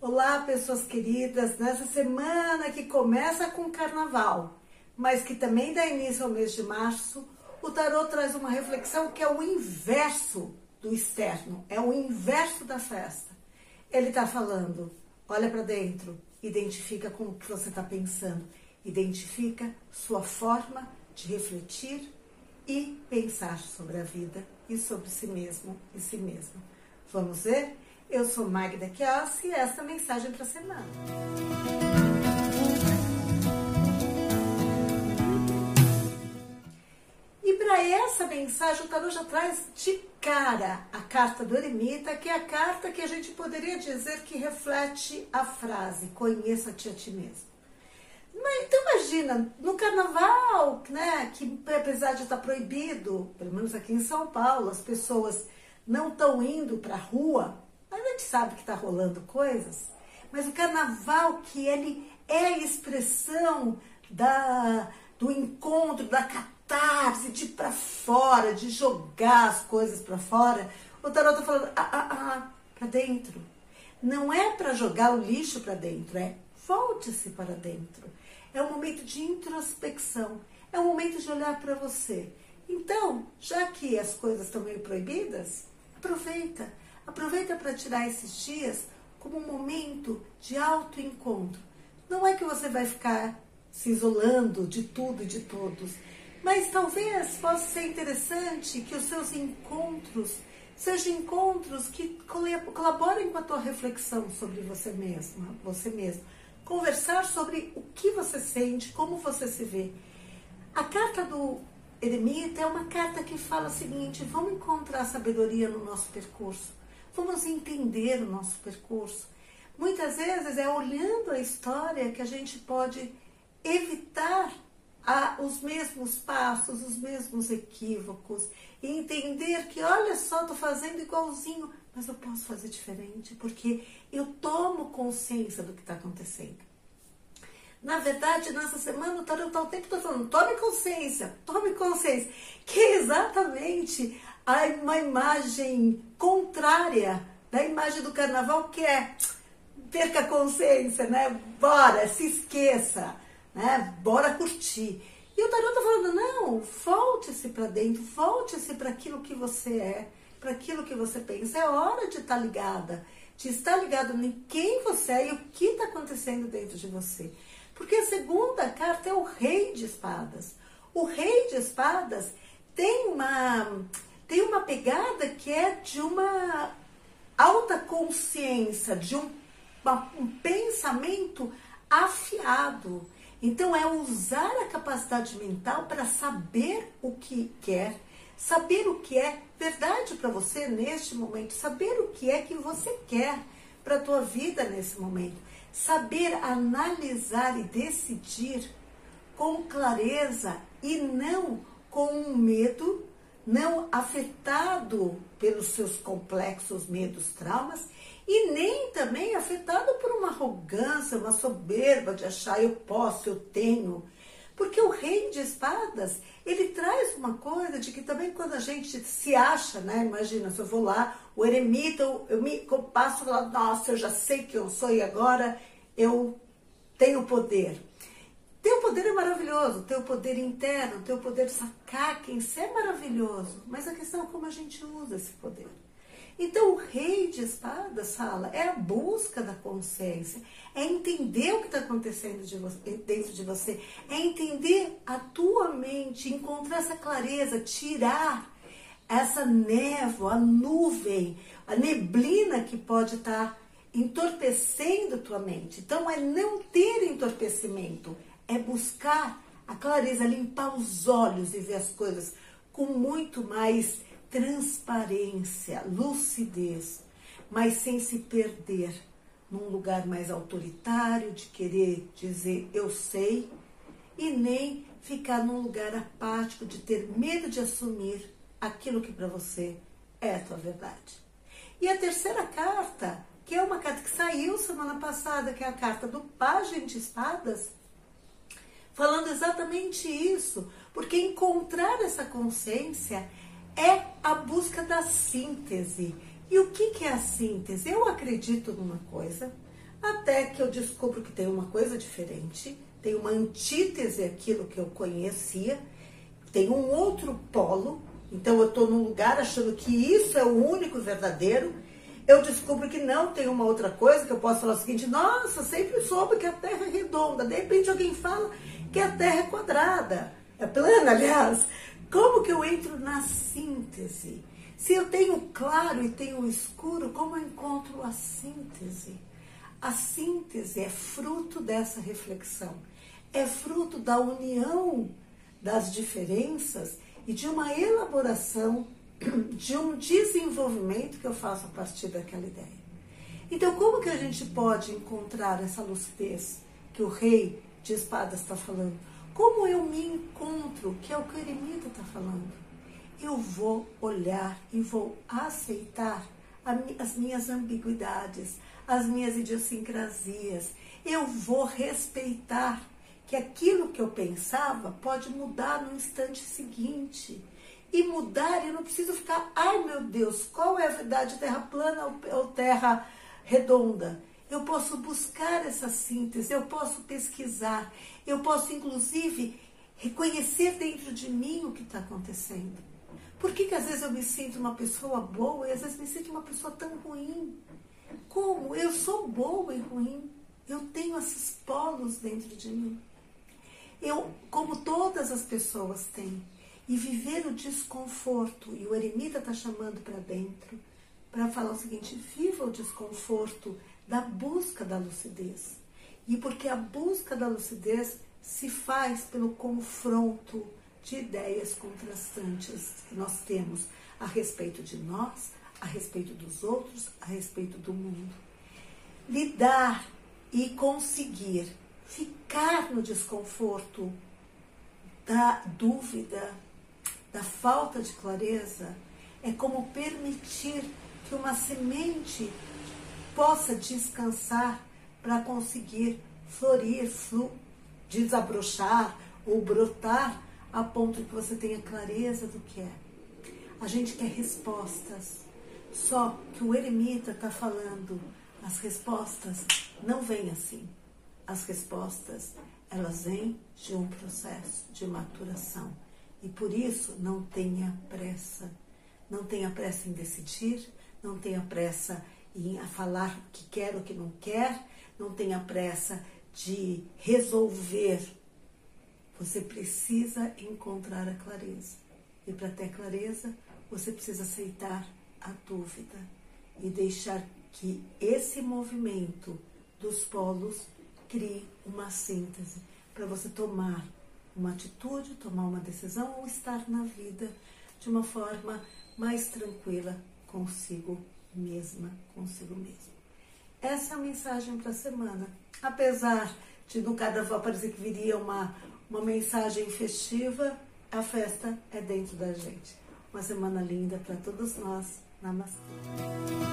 Olá, pessoas queridas, nessa semana que começa com o carnaval, mas que também dá início ao mês de março, o tarô traz uma reflexão que é o inverso do externo, é o inverso da festa. Ele está falando, olha para dentro, identifica como o que você está pensando, identifica sua forma de refletir e pensar sobre a vida e sobre si mesmo e si mesma. Vamos ver? Eu sou Magda Chiossi e esta é a mensagem para a semana. E para essa mensagem, o tarô já traz de cara a carta do eremita, que é a carta que a gente poderia dizer que reflete a frase, conheça-te a ti mesmo. Então imagina, no carnaval, né, que apesar de estar proibido, pelo menos aqui em São Paulo, as pessoas não estão indo para a rua, a gente sabe que está rolando coisas, mas o carnaval, que ele é a expressão do encontro, da catarse, de ir para fora, de jogar as coisas para fora, o tarô está falando, para dentro. Não é para jogar o lixo para dentro, é volte-se para dentro. É um momento de introspecção, é um momento de olhar para você. Então, já que as coisas estão meio proibidas, aproveita para tirar esses dias como um momento de autoencontro. Não é que você vai ficar se isolando de tudo e de todos, mas talvez possa ser interessante que os seus encontros sejam encontros que colaborem com a tua reflexão sobre você mesmo. Conversar sobre o que você sente, como você se vê. A carta do eremita é uma carta que fala o seguinte: vamos encontrar sabedoria no nosso percurso, vamos entender o nosso percurso. Muitas vezes é olhando a história que a gente pode evitar os mesmos passos, os mesmos equívocos, e entender que, olha só, estou fazendo igualzinho, mas eu posso fazer diferente, porque eu tomo consciência do que está acontecendo. Na verdade, nessa semana, o tarô está o tempo todo falando, tome consciência, que é exatamente uma imagem contrária da imagem do carnaval, que é perca a consciência, né? Bora, se esqueça, né? Bora curtir. E o tarô está falando, não, volte-se para dentro, volte-se para aquilo que você é, para aquilo que você pensa. É hora de estar ligada, em quem você é e o que está acontecendo dentro de você. Porque a segunda carta é o Rei de Espadas. O Rei de Espadas tem uma pegada que é de uma alta consciência, de um pensamento afiado. Então é usar a capacidade mental para saber o que quer, saber o que é verdade para você neste momento, saber o que é que você quer para a tua vida nesse momento, saber analisar e decidir com clareza e não com um medo, não afetado pelos seus complexos medos, traumas, e nem também afetado por uma arrogância, uma soberba de achar eu posso, eu tenho. Porque o Rei de Espadas, ele traz uma coisa de que também quando a gente se acha, né? Imagina, se eu vou lá, o eremita, eu passo lá, nossa, eu já sei quem eu sou e agora eu tenho poder. Ter o poder é maravilhoso, ter o poder interno, ter o poder de sacar quem você é maravilhoso, mas a questão é como a gente usa esse poder. Então o Rei de Espadas fala, é a busca da consciência, é entender o que está acontecendo dentro de você, é entender a tua mente, encontrar essa clareza, tirar essa névoa, a nuvem, a neblina que pode estar entorpecendo a tua mente. Então é não ter entorpecimento, é buscar a clareza, limpar os olhos e ver as coisas com muito mais transparência, lucidez, mas sem se perder num lugar mais autoritário, de querer dizer eu sei, e nem ficar num lugar apático, de ter medo de assumir aquilo que para você é a tua verdade. E a terceira carta, que é uma carta que saiu semana passada, que é a carta do Pajem de Espadas, falando exatamente isso, porque encontrar essa consciência é a busca da síntese. E o que é a síntese? Eu acredito numa coisa, Até que eu descubro que tem uma coisa diferente, tem uma antítese àquilo que eu conhecia, tem um outro polo, então eu estou num lugar achando que isso é o único verdadeiro, eu descubro que não, tem uma outra coisa, que eu posso falar o seguinte: nossa, sempre soube que a Terra é redonda, de repente alguém fala que a Terra é quadrada, é plana, aliás. Como que eu entro na síntese? Se eu tenho claro e tenho escuro, como eu encontro a síntese? A síntese é fruto dessa reflexão, é fruto da união das diferenças e de uma elaboração, de um desenvolvimento que eu faço a partir daquela ideia. Então, como que a gente pode encontrar essa lucidez que o Rei de Espadas está falando? Como eu me encontro, que é o que o eremita está falando? Eu vou olhar e vou aceitar as minhas ambiguidades, as minhas idiosincrasias. Eu vou respeitar que aquilo que eu pensava pode mudar no instante seguinte. E mudar, eu não preciso ficar, ai meu Deus, qual é a verdade, terra plana ou terra redonda? Eu posso buscar essa síntese, eu posso pesquisar, eu posso inclusive reconhecer dentro de mim o que está acontecendo. Por que às vezes eu me sinto uma pessoa boa e às vezes me sinto uma pessoa tão ruim? Como? Eu sou boa e ruim. Eu tenho esses polos dentro de mim. Eu, como todas as pessoas têm, e viver o desconforto, e o eremita está chamando para dentro, para falar o seguinte: viva o desconforto da busca da lucidez. E porque a busca da lucidez se faz pelo confronto de ideias contrastantes que nós temos a respeito de nós, a respeito dos outros, a respeito do mundo. Lidar e conseguir ficar no desconforto da dúvida, da falta de clareza, é como permitir que uma semente possa descansar para conseguir florir, desabrochar ou brotar a ponto que você tenha clareza do que é. A gente quer respostas, só que o eremita está falando, as respostas não vêm assim. As respostas, elas vêm de um processo de maturação. E por isso, não tenha pressa. Não tenha pressa em decidir, não tenha pressa em falar o que quer ou o que não quer, não tenha pressa de resolver. Você precisa encontrar a clareza. E para ter clareza, você precisa aceitar a dúvida e deixar que esse movimento dos polos crie uma síntese para você tomar uma atitude, tomar uma decisão ou estar na vida de uma forma mais tranquila consigo mesma, consigo mesmo. Essa é a mensagem para a semana. Apesar de no carnaval parecer que viria uma mensagem festiva, a festa é dentro da gente. Uma semana linda para todos nós. Namastê.